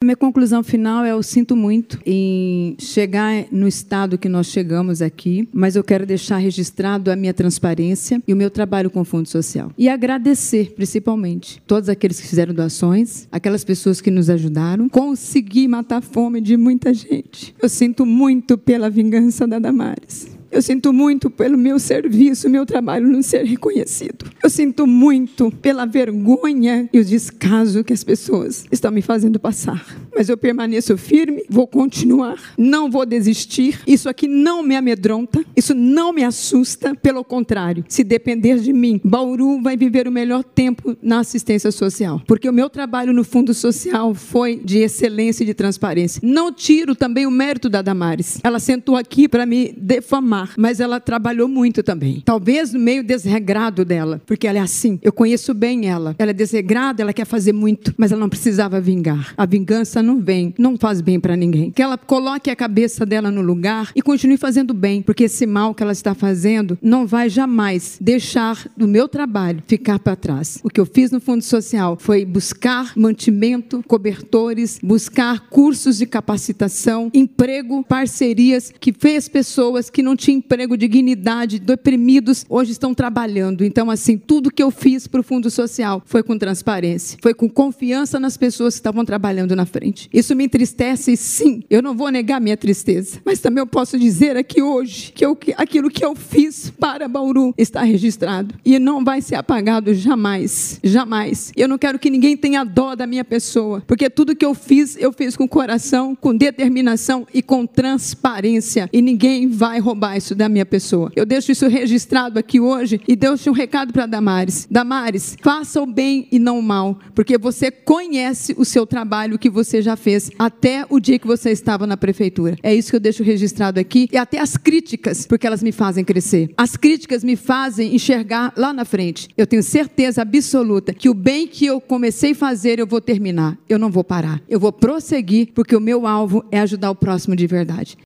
minha conclusão final é: eu sinto muito em chegar no estado que nós chegamos aqui, mas eu quero deixar registrado a minha transparência e o meu trabalho com o Fundo Social. E agradecer, principalmente, todos aqueles que fizeram doações, aquelas pessoas que nos ajudaram, conseguir matar a fome de muita gente. Eu sinto muito pela vingança da Damares. Eu sinto muito pelo meu serviço, meu trabalho não ser reconhecido. Eu sinto muito pela vergonha e o descaso que as pessoas estão me fazendo passar. Mas eu permaneço firme, vou continuar, não vou desistir. Isso aqui não me amedronta, isso não me assusta. Pelo contrário, se depender de mim, Bauru vai viver o melhor tempo na assistência social. Porque o meu trabalho no Fundo Social foi de excelência e de transparência. Não tiro também o mérito da Damares. Ela sentou aqui para me defamar, mas ela trabalhou muito também. Talvez no meio desregrado dela, porque ela é assim. Eu conheço bem ela. Ela é desregrada, ela quer fazer muito, mas ela não precisava vingar. A vingança não vem, não faz bem para ninguém. Que ela coloque a cabeça dela no lugar e continue fazendo bem, porque esse mal que ela está fazendo não vai jamais deixar o meu trabalho ficar para trás. O que eu fiz no Fundo Social foi buscar mantimento, cobertores, buscar cursos de capacitação, emprego, parcerias, que fez pessoas que não tinham emprego, dignidade, deprimidos, hoje estão trabalhando. Então, assim, tudo que eu fiz para o Fundo Social foi com transparência, foi com confiança nas pessoas que estavam trabalhando na frente. Isso me entristece, sim, eu não vou negar minha tristeza, mas também eu posso dizer aqui hoje que aquilo que eu fiz para Bauru está registrado e não vai ser apagado jamais, jamais. Eu não quero que ninguém tenha dó da minha pessoa, porque tudo que eu fiz com coração, com determinação e com transparência, e ninguém vai roubar isso da minha pessoa. Eu deixo isso registrado aqui hoje e deixo um recado para Damares. Damares, faça o bem e não o mal, porque você conhece o seu trabalho que você já fez até o dia que você estava na prefeitura. É isso que eu deixo registrado aqui, e até as críticas, porque elas me fazem crescer. As críticas me fazem enxergar lá na frente. Eu tenho certeza absoluta que o bem que eu comecei a fazer, eu vou terminar. Eu não vou parar. Eu vou prosseguir, porque o meu alvo é ajudar o próximo de verdade.